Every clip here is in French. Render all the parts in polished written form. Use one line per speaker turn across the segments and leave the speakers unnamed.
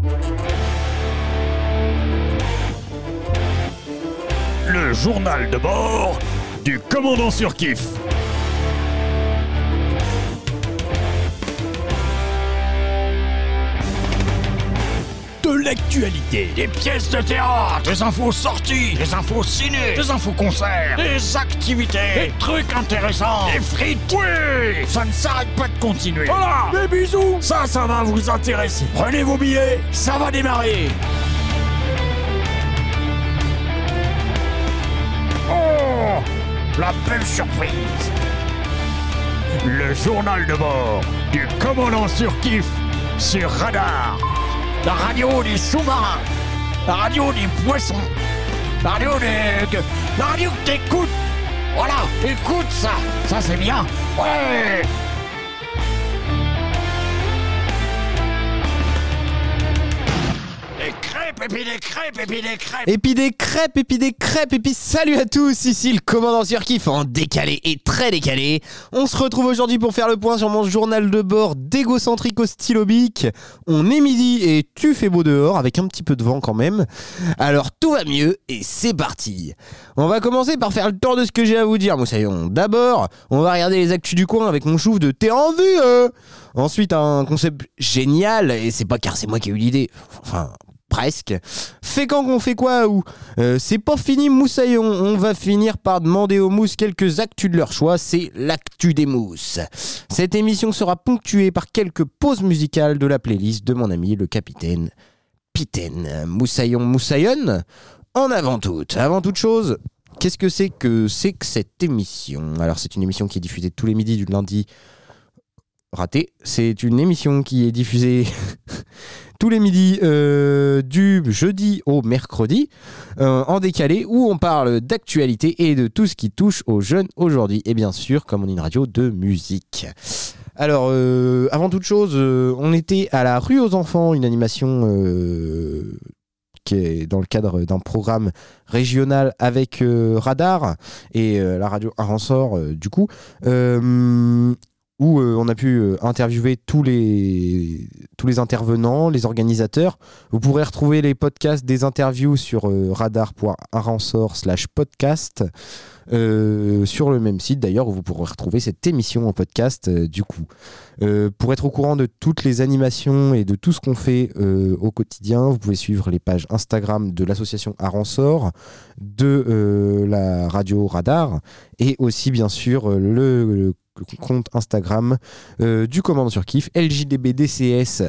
Le journal de bord du commandant Surkiff. De l'actualité, des pièces de théâtre, des infos sorties, des infos ciné, des infos concerts, des activités, des trucs intéressants, des frites. Oui, ça ne s'arrête pas de continuer. Voilà, des bisous, ça va vous intéresser. Prenez vos billets, ça va démarrer. Oh, la belle surprise. Le journal de bord du commandant Surkiff sur Radar. La radio des sous-marins, la radio des poissons, la radio que t'écoutes. Voilà, écoute ça, ça c'est bien. Ouais. Et puis des crêpes, et puis des crêpes.
Et puis des crêpes, et puis des crêpes, et puis salut à tous, ici le commandant Surkiff en décalé et très décalé. On se retrouve aujourd'hui pour faire le point sur mon journal de bord d'égocentrique au stylo bic. On est midi et tu fais beau dehors, avec un petit peu de vent quand même. Alors tout va mieux et c'est parti. On va commencer par faire le tour de ce que j'ai à vous dire, moussaillon. D'abord, on va regarder les actus du coin avec mon chouf de T'es en vue. Ensuite, un concept génial, et c'est pas car c'est moi qui ai eu l'idée. Enfin... presque. Fait quand qu'on fait quoi ou c'est pas fini moussaillon, on va finir par demander aux mousses quelques actus de leur choix, c'est l'actu des mousses. Cette émission sera ponctuée par quelques pauses musicales de la playlist de mon ami le capitaine Pitaine. Moussaillon, moussaillonne, avant toute chose, qu'est-ce que c'est que cette émission ? Alors c'est une émission qui est diffusée tous les midis du lundi. Raté, c'est une émission qui est diffusée tous les midis du jeudi au mercredi en décalé, où on parle d'actualité et de tout ce qui touche aux jeunes aujourd'hui. Et bien sûr, comme on est une radio de musique. Alors, avant toute chose, on était à la rue aux enfants, une animation qui est dans le cadre d'un programme régional avec Radar et la radio Aransor, du coup. Où on a pu interviewer tous les intervenants, les organisateurs. Vous pourrez retrouver les podcasts des interviews sur radar.aransor/podcast sur le même site d'ailleurs, où vous pourrez retrouver cette émission en podcast du coup. Pour être au courant de toutes les animations et de tout ce qu'on fait au quotidien, vous pouvez suivre les pages Instagram de l'association Aransor, de la radio Radar, et aussi bien sûr le compte Instagram du commandant Surkiff, LJDBDCS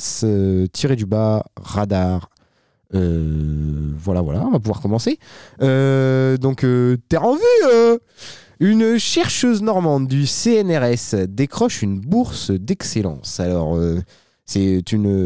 _radar. Voilà, on va pouvoir commencer. Donc, t'es en vue. Une chercheuse normande du CNRS décroche une bourse d'excellence. Alors, c'est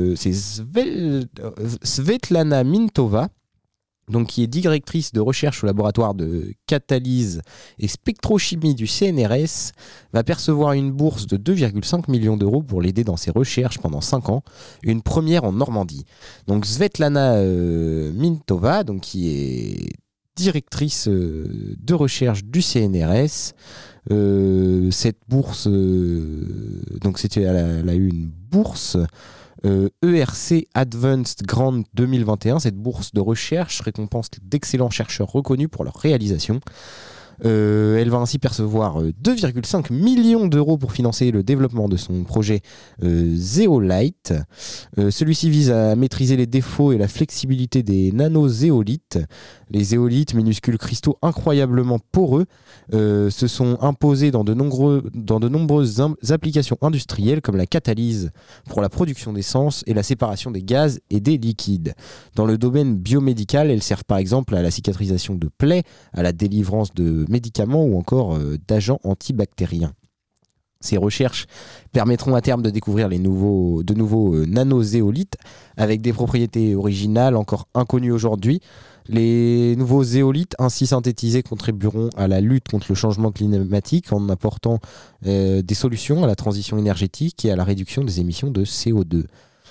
Svetlana Mintova, donc qui est directrice de recherche au laboratoire de catalyse et spectrochimie du CNRS, va percevoir une bourse de 2,5 millions d'euros pour l'aider dans ses recherches pendant 5 ans, une première en Normandie. Donc Svetlana Mintova, donc qui est directrice de recherche du CNRS, cette bourse, donc elle a eu une bourse ERC Advanced Grant 2021. Cette bourse de recherche récompense d'excellents chercheurs reconnus pour leur réalisation. Elle va ainsi percevoir 2,5 millions d'euros pour financer le développement de son projet Zeolite. Celui-ci vise à maîtriser les défauts et la flexibilité des nanozéolites. Les zéolites, minuscules cristaux incroyablement poreux, se sont imposés dans de nombreuses applications industrielles comme la catalyse pour la production d'essence et la séparation des gaz et des liquides. Dans le domaine biomédical, elles servent par exemple à la cicatrisation de plaies, à la délivrance de médicaments ou encore d'agents antibactériens. Ces recherches permettront à terme de découvrir de nouveaux nanozéolites avec des propriétés originales encore inconnues aujourd'hui. Les nouveaux zéolites ainsi synthétisés contribueront à la lutte contre le changement climatique en apportant des solutions à la transition énergétique et à la réduction des émissions de CO2.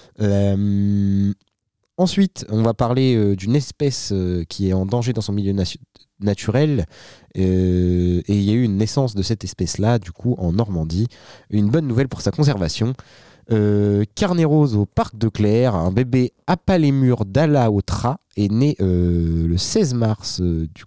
Ensuite, on va parler d'une espèce qui est en danger dans son milieu naturel, et il y a eu une naissance de cette espèce-là, du coup, en Normandie. Une bonne nouvelle pour sa conservation. Carnet rose au parc de Clères, un bébé à pas les murs d'Alaotra est né le 16 mars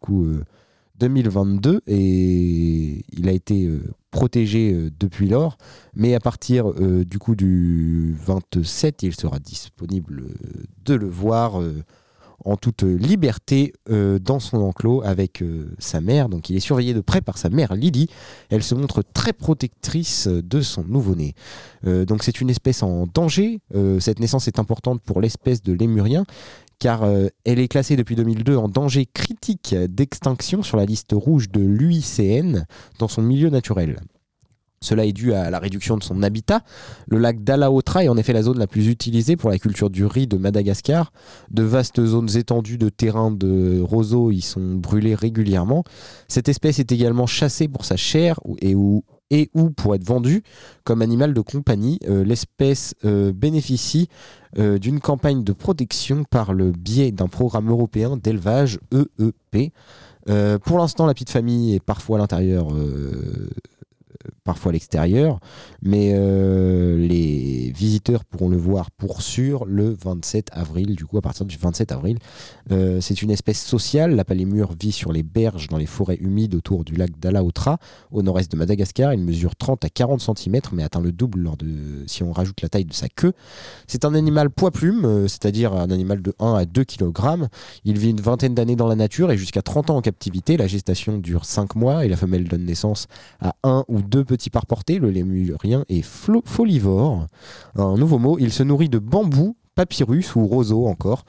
2022 et il a été protégé depuis lors, mais à partir du 27, il sera disponible de le voir en toute liberté dans son enclos avec sa mère. Donc il est surveillé de près par sa mère Lily. Elle se montre très protectrice de son nouveau-né. Donc c'est une espèce en danger. Cette naissance est importante pour l'espèce de lémurien car elle est classée depuis 2002 en danger critique d'extinction sur la liste rouge de l'UICN dans son milieu naturel. Cela est dû à la réduction de son habitat. Le lac d'Alaotra est en effet la zone la plus utilisée pour la culture du riz de Madagascar. De vastes zones étendues de terrains de roseaux y sont brûlées régulièrement. Cette espèce est également chassée pour sa chair ou pour être vendue comme animal de compagnie. L'espèce bénéficie d'une campagne de protection par le biais d'un programme européen d'élevage EEP. Pour l'instant, la petite famille est parfois à l'intérieur, parfois à l'extérieur, mais les visiteurs pourront le voir pour sûr le 27 avril, à partir du 27 avril. C'est une espèce sociale, la palémure vit sur les berges dans les forêts humides autour du lac d'Alaotra, au nord-est de Madagascar. Il mesure 30 à 40 cm, mais atteint le double si on rajoute la taille de sa queue. C'est un animal poids-plume, c'est-à-dire un animal de 1 à 2 kg. Il vit une vingtaine d'années dans la nature et jusqu'à 30 ans en captivité. La gestation dure 5 mois et la femelle donne naissance à 1 ou 2 petits par portée. Le lémurien est folivore. Un nouveau mot, il se nourrit de bambou, papyrus ou roseau encore.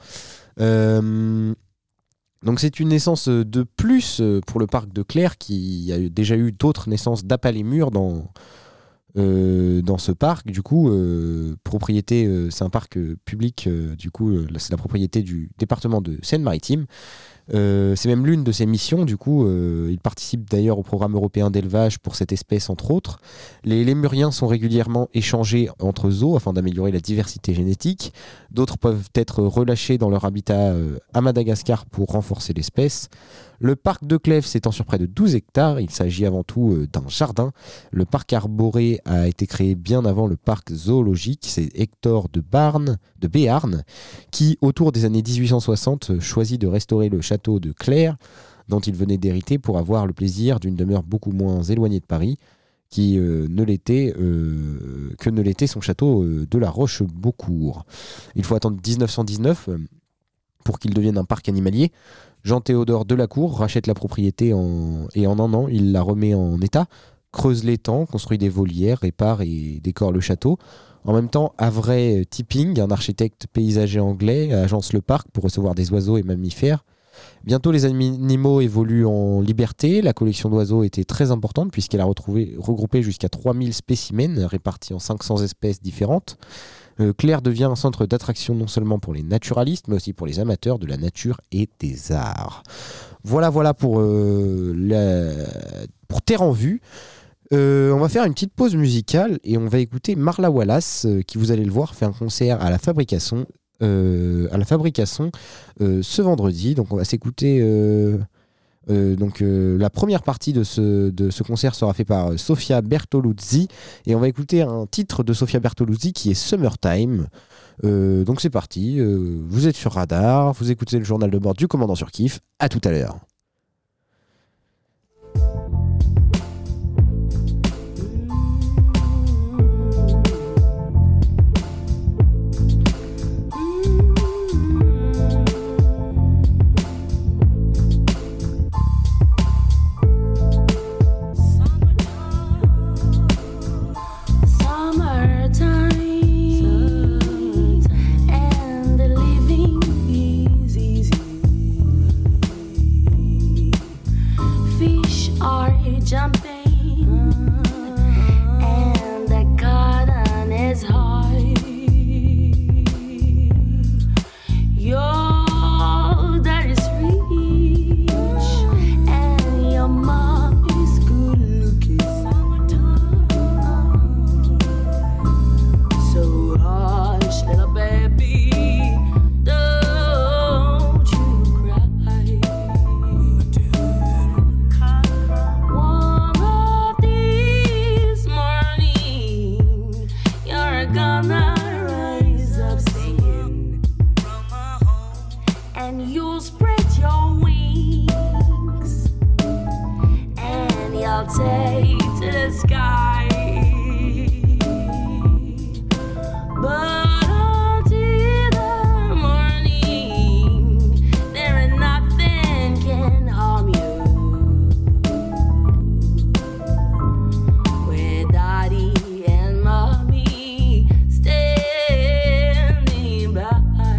Donc c'est une naissance de plus pour le parc de Clères qui a déjà eu d'autres naissances d'apalémures dans ce parc. Du coup, c'est un parc public, c'est la propriété du département de Seine-Maritime. C'est même l'une de ses missions. Du coup, il participe d'ailleurs au programme européen d'élevage pour cette espèce, entre autres. Les lémuriens sont régulièrement échangés entre zoos afin d'améliorer la diversité génétique. D'autres peuvent être relâchés dans leur habitat à Madagascar pour renforcer l'espèce. Le parc de Clèves s'étend sur près de 12 hectares. Il s'agit avant tout d'un jardin. Le parc arboré a été créé bien avant le parc zoologique. C'est Hector de Béarn qui, autour des années 1860, choisit de restaurer le château de Clères, dont il venait d'hériter pour avoir le plaisir d'une demeure beaucoup moins éloignée de Paris que ne l'était son château de la Roche-Beaucourt. Il faut attendre 1919 pour qu'il devienne un parc animalier. Jean-Théodore Delacour rachète la propriété et en un an, il la remet en état, creuse l'étang, construit des volières, répare et décore le château. En même temps, Avery Tipping, un architecte paysager anglais, agence le parc pour recevoir des oiseaux et mammifères. Bientôt, les animaux évoluent en liberté. La collection d'oiseaux était très importante puisqu'elle a regroupé jusqu'à 3000 spécimens répartis en 500 espèces différentes. Clères devient un centre d'attraction non seulement pour les naturalistes, mais aussi pour les amateurs de la nature et des arts. Voilà pour Terre en Vue. On va faire une petite pause musicale et on va écouter Marla Wallace, qui, vous allez le voir, fait un concert à la Fabrication ce vendredi. Donc on va s'écouter... la première partie de ce concert sera fait par Sofia Bertoluzzi et on va écouter un titre de Sofia Bertoluzzi qui est Summertime. Donc c'est parti, vous êtes sur Radar, vous écoutez le journal de bord du commandant Surkiff. À tout à l'heure.
And the living is easy. sky. But until the morning, there ain't nothing can harm you. With daddy and mommy standing by.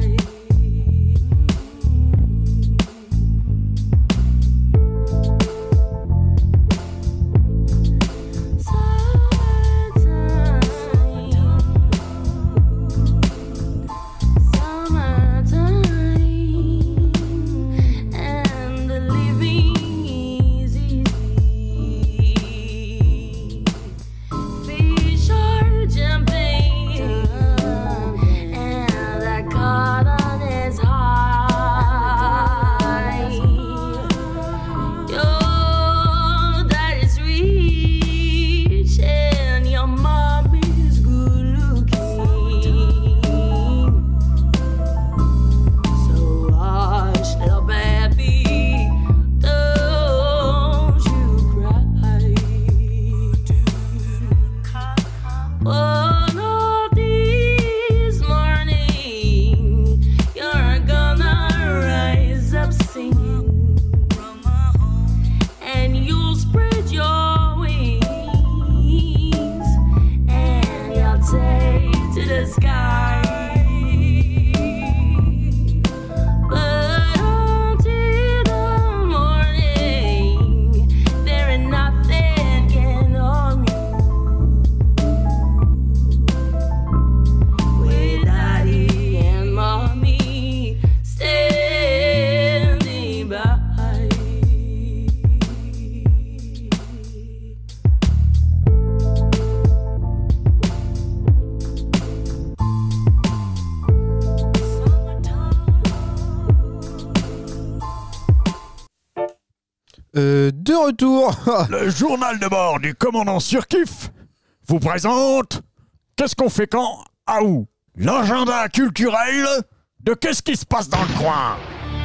De retour.
Le journal de bord du commandant Surkiff vous présente Qu'est-ce qu'on fait quand à où, l'agenda culturel de qu'est-ce qui se passe dans le coin.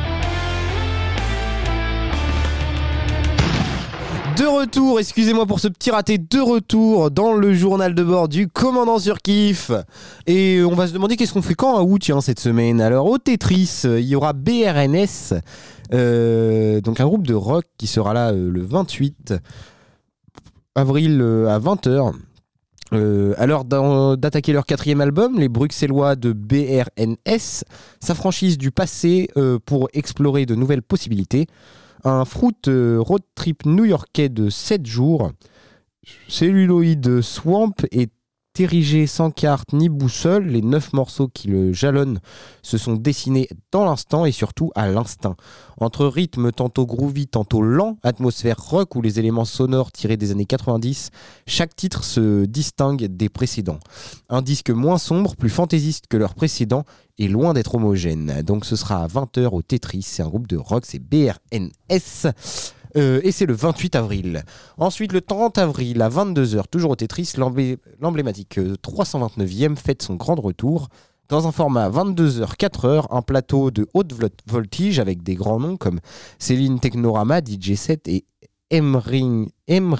De retour, excusez-moi pour ce petit raté, de retour dans le journal de bord du commandant Surkiff. Et on va se demander qu'est-ce qu'on fait quand à où, tiens, cette semaine. Alors au Tetris, il y aura BRNS, donc un groupe de rock qui sera là le 28 avril à 20h. À l'heure d'attaquer leur 4e album, les Bruxellois de BRNS s'affranchissent du passé pour explorer de nouvelles possibilités. Un fruit road trip new-yorkais de 7 jours. Celluloid Swamp est érigé sans carte ni boussole. Les 9 morceaux qui le jalonnent se sont dessinés dans l'instant et surtout à l'instinct. Entre rythmes tantôt groovy, tantôt lent, atmosphère rock ou les éléments sonores tirés des années 90, chaque titre se distingue des précédents. Un disque moins sombre, plus fantaisiste que leurs précédents et loin d'être homogène. Donc ce sera à 20h au Tetris, c'est un groupe de rock, c'est BRNS. Et c'est le 28 avril. Ensuite, le 30 avril à 22h, toujours au Tetris, l'emblématique 329e fête son grand retour. Dans un format 22h, 4h, un plateau de haute voltige avec des grands noms comme Céline Technorama, DJ7 et Emerging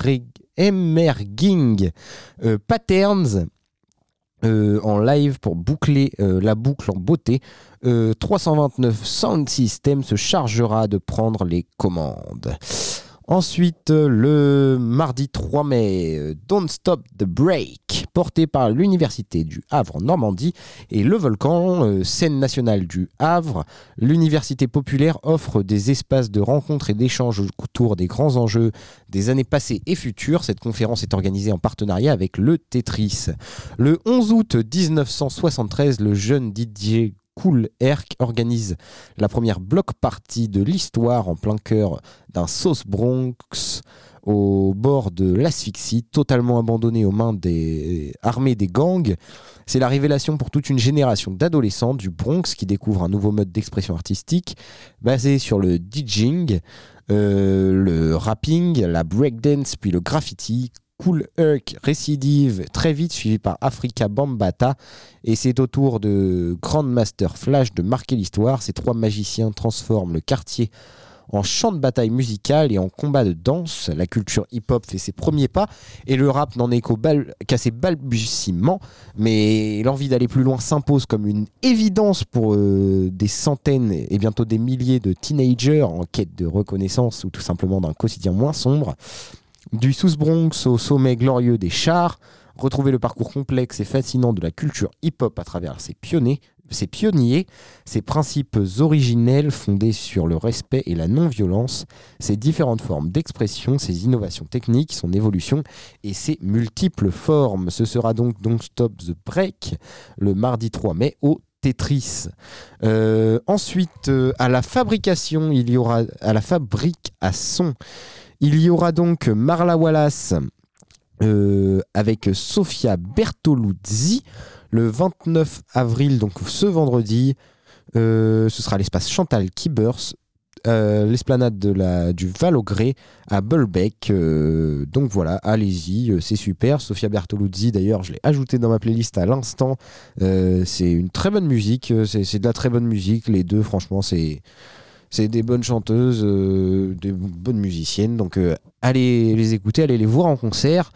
Patterns en live pour boucler la boucle en beauté. 329 Sound System se chargera de prendre les commandes. Ensuite, le mardi 3 mai, Don't Stop the Break, porté par l'Université du Havre en Normandie et Le Volcan, scène nationale du Havre. L'Université populaire offre des espaces de rencontres et d'échanges autour des grands enjeux des années passées et futures. Cette conférence est organisée en partenariat avec le Tetris. Le 11 août 1973, le jeune DJ Kool Herc organise la première block party de l'histoire en plein cœur d'un South Bronx au bord de l'asphyxie, totalement abandonné aux mains des armées des gangs. C'est la révélation pour toute une génération d'adolescents du Bronx qui découvrent un nouveau mode d'expression artistique basé sur le DJing, le rapping, la breakdance puis le graffiti. Kool Herc récidive très vite, suivi par Afrika Bambaataa, et c'est au tour de Grandmaster Flash de marquer l'histoire. Ces 3 magiciens transforment le quartier en chant de bataille musical et en combat de danse. La culture hip-hop fait ses premiers pas et le rap n'en est qu'à ses balbutiements, mais l'envie d'aller plus loin s'impose comme une évidence pour des centaines et bientôt des milliers de teenagers en quête de reconnaissance ou tout simplement d'un quotidien moins sombre. Du South Bronx au sommet glorieux des chars, retrouver le parcours complexe et fascinant de la culture hip-hop à travers ses pionniers, ses principes originels fondés sur le respect et la non-violence, ses différentes formes d'expression, ses innovations techniques, son évolution et ses multiples formes. Ce sera donc Don't Stop the Break le mardi 3 mai au Tetris. Ensuite, à la fabrication, à la fabrique à son, il y aura donc Marla Wallace avec Sofia Bertoluzzi le 29 avril, donc ce vendredi. Ce sera à l'espace Chantal Kibers, l'esplanade du Val-au-Gré à Bulbeck. Donc voilà, allez-y, c'est super. Sofia Bertoluzzi, d'ailleurs, je l'ai ajouté dans ma playlist à l'instant. C'est une très bonne musique, c'est de la très bonne musique. Les deux, franchement, c'est des bonnes chanteuses, des bonnes musiciennes. Donc allez les écouter, allez les voir en concert.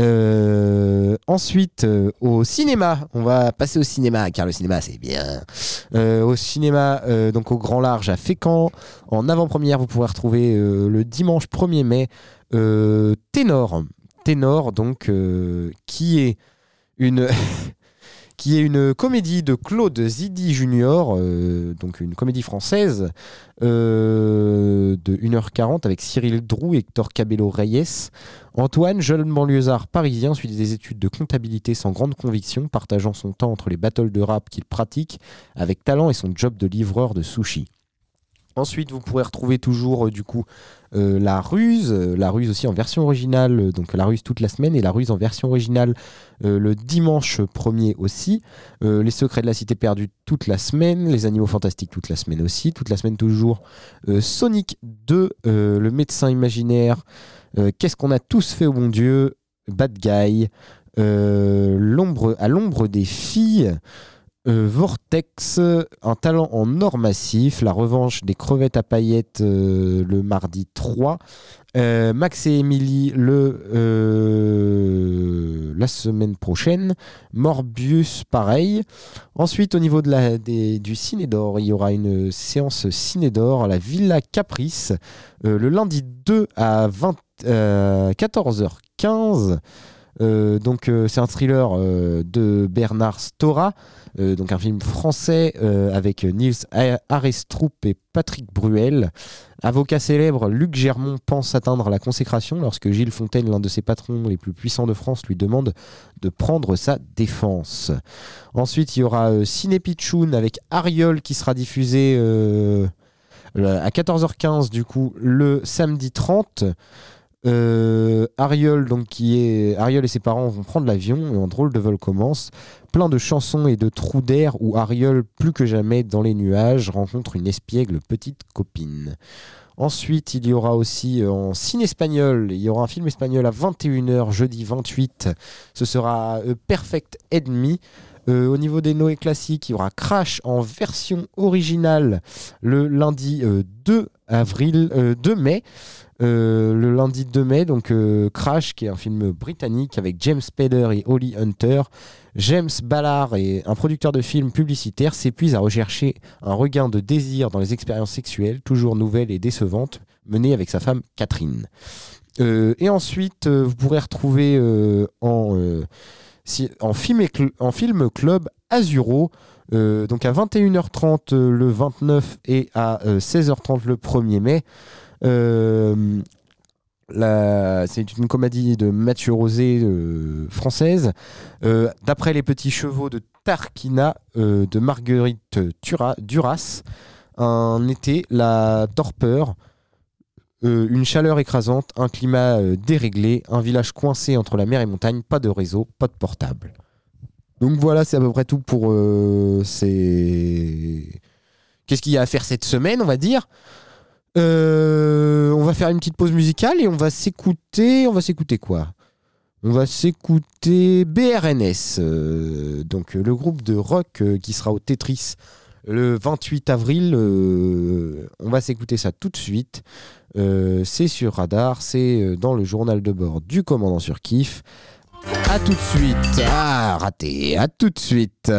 Ensuite, au cinéma. On va passer au cinéma, car le cinéma, c'est bien. Au cinéma, donc au Grand Large à Fécamp. En avant-première, vous pourrez retrouver le dimanche 1er mai Ténor. Ténor, donc, qui est une... qui est une comédie de Claude Zidi Junior, donc une comédie française de 1h40 avec Cyril Drou et Hector Cabello Reyes. Antoine, jeune banlieusard parisien, suit des études de comptabilité sans grande conviction, partageant son temps entre les battles de rap qu'il pratique avec talent et son job de livreur de sushi. Ensuite, vous pourrez retrouver toujours La Ruse aussi en version originale, donc La Ruse toute la semaine et La Ruse en version originale le dimanche 1er aussi. Les Secrets de la Cité perdue toute la semaine, Les Animaux Fantastiques toute la semaine aussi, toute la semaine toujours. Sonic 2, Le Médecin Imaginaire, Qu'est-ce qu'on a tous fait au bon Dieu, Bad Guy, À l'ombre des filles, Vortex, Un talent en or massif, La revanche des crevettes à paillettes le mardi 3, Max et Emily la semaine prochaine, Morbius pareil. Ensuite, au niveau du Ciné d'Or, il y aura une séance Ciné d'Or à la Villa Caprice le lundi 2 à 14h15. C'est un thriller de Bernard Stora, donc un film français avec Niels Arestrup et Patrick Bruel. Avocat célèbre, Luc Germont pense atteindre la consécration lorsque Gilles Fontaine, l'un de ses patrons les plus puissants de France, lui demande de prendre sa défense. Ensuite, il y aura Ciné Pitchoun avec Ariol qui sera diffusé à 14h15 du coup le samedi 30. Ariol et ses parents vont prendre l'avion et un drôle de vol commence. Plein de chansons et de trous d'air où Ariol, plus que jamais dans les nuages, rencontre une espiègle petite copine. Ensuite, il y aura aussi en ciné espagnol, il y aura un film espagnol à 21h jeudi 28. Ce sera Perfect Enemy. Au niveau des Noé classiques, il y aura Crash en version originale le lundi 2 mai. Le lundi 2 mai, donc Crash, qui est un film britannique avec James Spader et Holly Hunter. James Ballard, un producteur de films publicitaires, s'épuise à rechercher un regain de désir dans les expériences sexuelles, toujours nouvelles et décevantes, menées avec sa femme Catherine. Et ensuite, vous pourrez retrouver en film club Azuro, donc à 21h30 le 29 et à 16h30 le 1er mai. C'est une comédie de Mathieu Rosé française, d'après Les Petits Chevaux de Tarquina de Marguerite Duras. Un été, la torpeur, une chaleur écrasante, un climat déréglé, un village coincé entre la mer et montagne, pas de réseau, pas de portable. Donc voilà, c'est à peu près tout pour qu'est-ce qu'il y a à faire cette semaine, on va dire. On va faire une petite pause musicale et on va s'écouter quoi ? On va s'écouter BRNS, donc le groupe de rock qui sera au Tetris le 28 avril. On va s'écouter ça tout de suite. C'est sur Radar, c'est dans le journal de bord du commandant Surkiff. À tout de suite. Ah, raté. À tout de suite.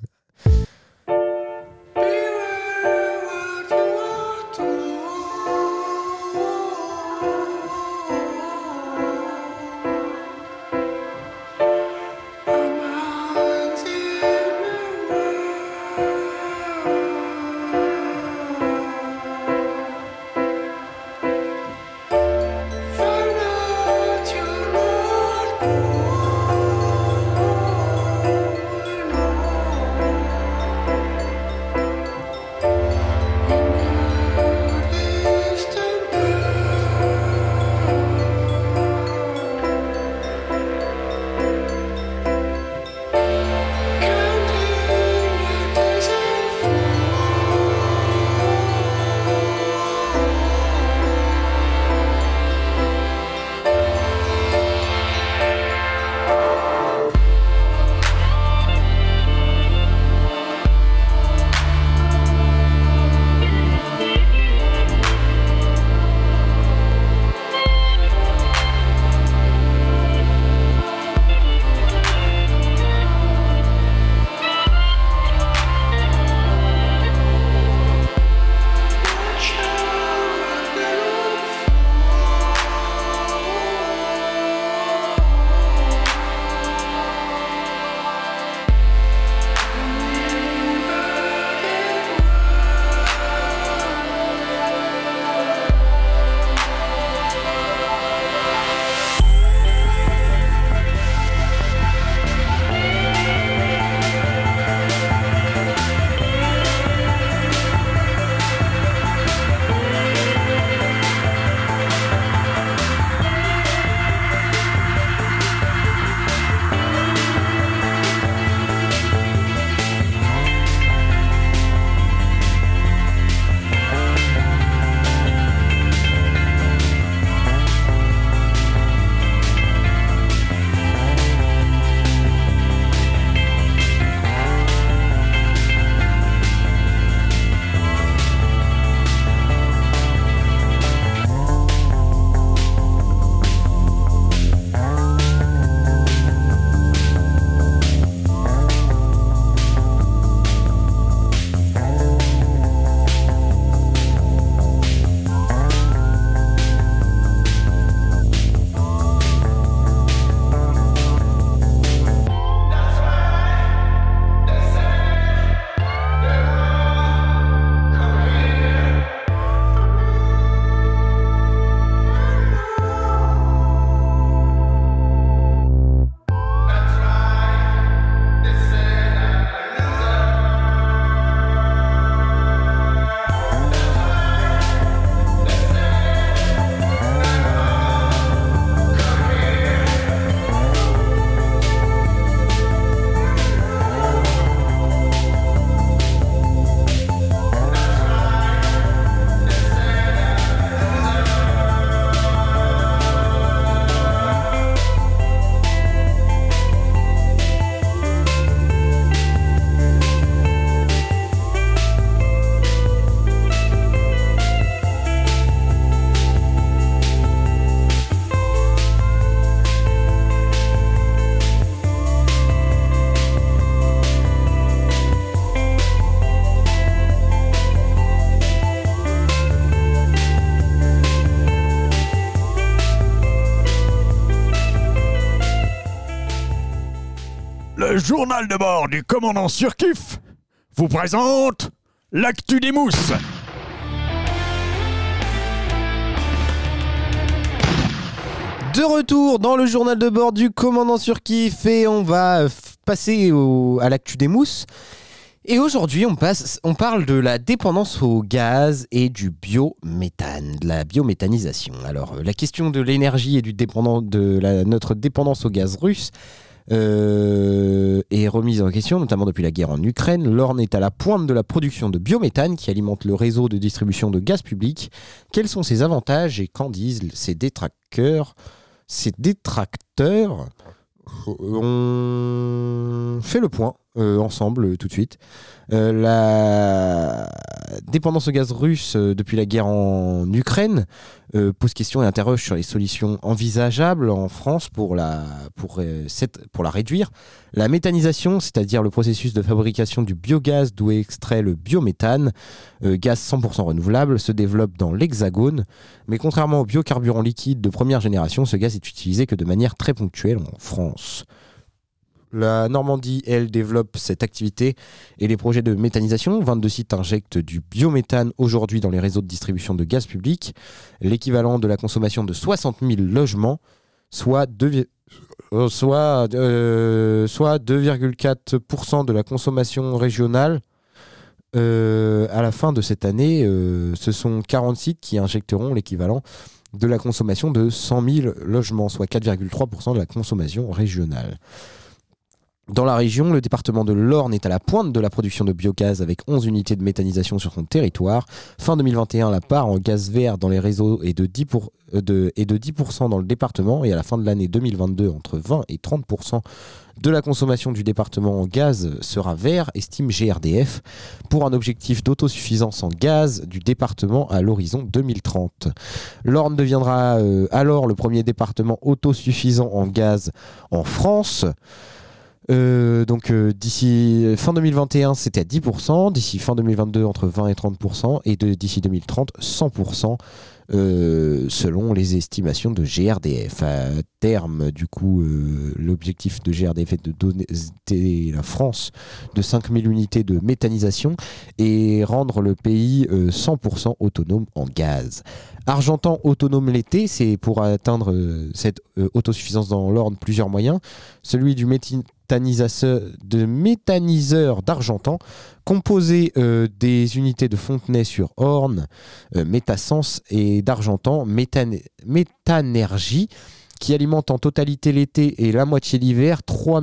Le journal de bord du commandant Surkiff vous présente l'actu des mousses.
De retour dans le journal de bord du commandant Surkiff et on va passer à l'actu des mousses. Et aujourd'hui, on parle de la dépendance au gaz et du biométhane, de la biométhanisation. Alors, la question de l'énergie et notre dépendance au gaz russe est remise en question, notamment depuis la guerre en Ukraine. L'Orne est à la pointe de la production de biométhane qui alimente le réseau de distribution de gaz public. Quels sont ses avantages et qu'en disent ses détracteurs On fait le point ensemble tout de suite. La dépendance au gaz russe depuis la guerre en Ukraine pose question et interroge sur les solutions envisageables en France pour la réduire. La méthanisation, c'est-à-dire le processus de fabrication du biogaz d'où est extrait le biométhane, gaz 100% renouvelable, se développe dans l'Hexagone. Mais contrairement au biocarburant liquide de première génération, ce gaz est utilisé que de manière très ponctuelle en France. La Normandie, elle, développe cette activité et les projets de méthanisation. 22 sites injectent du biométhane aujourd'hui dans les réseaux de distribution de gaz public, l'équivalent de la consommation de 60 000 logements, soit 2,4% de la consommation régionale. À la fin de cette année, ce sont 40 sites qui injecteront l'équivalent de la consommation de 100 000 logements, soit 4,3% de la consommation régionale. Dans la région, le département de l'Orne est à la pointe de la production de biogaz avec 11 unités de méthanisation sur son territoire. Fin 2021, la part en gaz vert dans les réseaux est de 10% dans le département et à la fin de l'année 2022, entre 20 et 30% de la consommation du département en gaz sera vert, estime GRDF, pour un objectif d'autosuffisance en gaz du département à l'horizon 2030. L'Orne deviendra alors le premier département autosuffisant en gaz en France. D'ici fin 2021 c'était à 10%, d'ici fin 2022 entre 20 et 30% et d'ici 2030 100% selon les estimations de GRDF. À terme du coup l'objectif de GRDF est de doter la France de 5000 unités de méthanisation et rendre le pays 100% autonome en gaz. Argentan autonome l'été, c'est pour atteindre cette autosuffisance dans l'Orne plusieurs moyens. Celui du méthaniseur d'Argentan, composé des unités de Fontenay-sur-Orne, Métasens et d'Argentan, Méthanergie, qui alimente en totalité l'été et la moitié l'hiver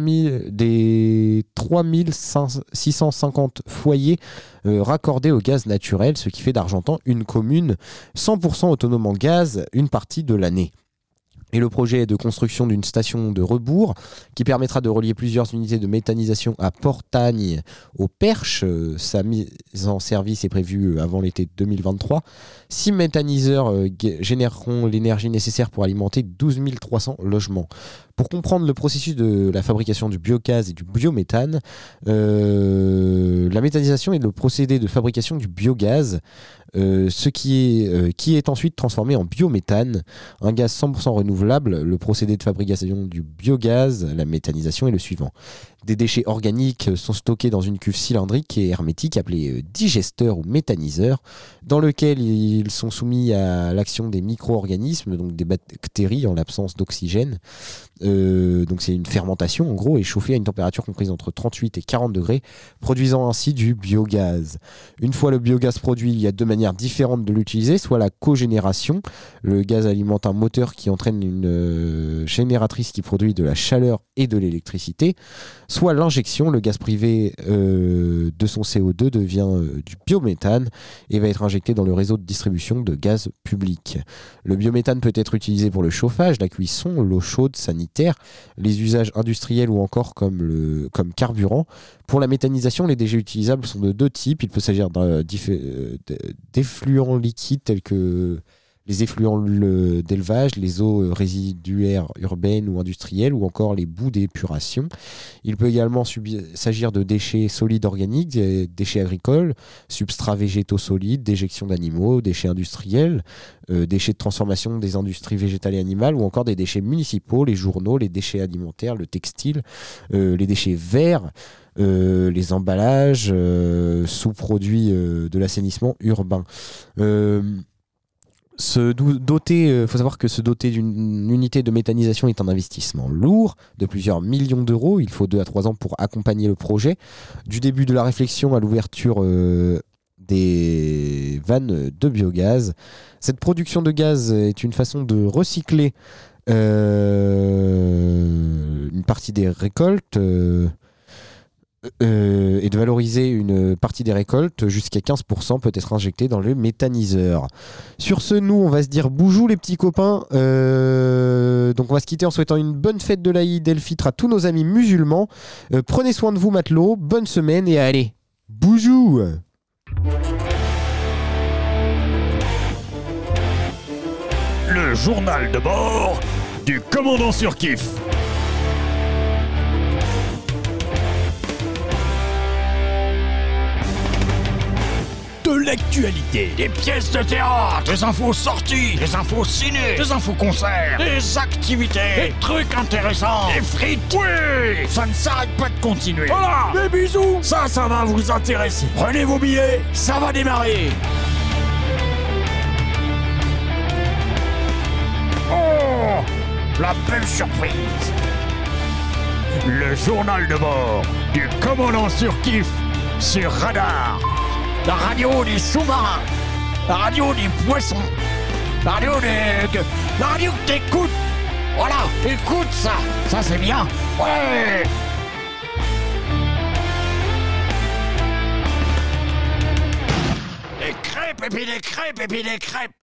3650 foyers raccordés au gaz naturel, ce qui fait d'Argentan une commune 100% autonome en gaz une partie de l'année. Et le projet est de construction d'une station de rebours qui permettra de relier plusieurs unités de méthanisation à Portagne au Perche. Sa mise en service est prévue avant l'été 2023. 6 méthaniseurs généreront l'énergie nécessaire pour alimenter 12 300 logements. Pour comprendre le processus de la fabrication du biogaz et du biométhane, la méthanisation est le procédé de fabrication du biogaz, qui est ensuite transformé en biométhane, un gaz 100% renouvelable. Le procédé de fabrication du biogaz, la méthanisation, est le suivant. Des déchets organiques sont stockés dans une cuve cylindrique et hermétique appelée digesteur ou méthaniseur, dans lequel ils sont soumis à l'action des micro-organismes, donc des bactéries en l'absence d'oxygène. Donc c'est une fermentation en gros, et chauffée à une température comprise entre 38 et 40 degrés, produisant ainsi du biogaz. Une fois le biogaz produit, il y a deux manières différentes de l'utiliser, soit la cogénération, le gaz alimente un moteur qui entraîne une génératrice qui produit de la chaleur et de l'électricité, soit l'injection, le gaz privé de son CO2 devient du biométhane et va être injecté dans le réseau de distribution de gaz public. Le biométhane peut être utilisé pour le chauffage, la cuisson, l'eau chaude, sanitaire, les usages industriels ou encore comme carburant. Pour la méthanisation, les déchets utilisables sont de deux types. Il peut s'agir d'effluents liquides tels que les effluents d'élevage, les eaux résiduaires urbaines ou industrielles, ou encore les boues d'épuration. Il peut également s'agir de déchets solides organiques, des déchets agricoles, substrats végétaux solides, déjections d'animaux, déchets industriels, déchets de transformation des industries végétales et animales, ou encore des déchets municipaux, les journaux, les déchets alimentaires, le textile, les déchets verts, les emballages, sous-produits de l'assainissement urbain. Faut savoir que se doter d'une unité de méthanisation est un investissement lourd de plusieurs millions d'euros. Il faut 2 à 3 ans pour accompagner le projet. Du début de la réflexion à l'ouverture des vannes de biogaz. Cette production de gaz est une façon de recycler une partie des récoltes et de valoriser une partie des récoltes, jusqu'à 15% peut être injecté dans le méthaniseur. Sur ce, nous, on va se dire boujou les petits copains. Donc on va se quitter en souhaitant une bonne fête de l'Aïd el-Fitr à tous nos amis musulmans. Prenez soin de vous, matelots. Bonne semaine et allez, boujou.
Le journal de bord du commandant Surkiff. De l'actualité, des pièces de théâtre, des infos sorties, des infos ciné, des infos concerts, des activités, des trucs intéressants, des frites, oui. Ça ne s'arrête pas de continuer. Voilà, des bisous, ça va vous intéresser. Prenez vos billets, ça va démarrer. Oh, la belle surprise. Le journal de bord du commandant Surkiff sur Radar. La radio des sous-marins, la radio des poissons, la radio la radio que t'écoutes. Voilà, écoute ça, c'est bien. Ouais. Des crêpes et puis des crêpes et puis des crêpes.